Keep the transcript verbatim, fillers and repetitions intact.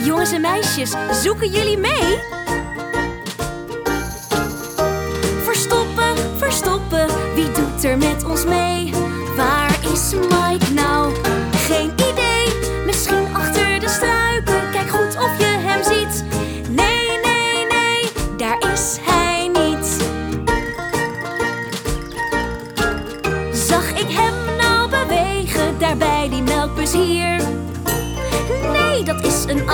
Jongens en meisjes, zoeken jullie mee? Verstoppen, verstoppen, wie doet er met ons mee? Waar is Mike nou? Geen idee, misschien achter de struiken. Kijk goed of je hem ziet. Nee, nee, nee, daar is hij niet. Zag ik hem nou bewegen, daar bij die melkbus hier? Nee, dat is een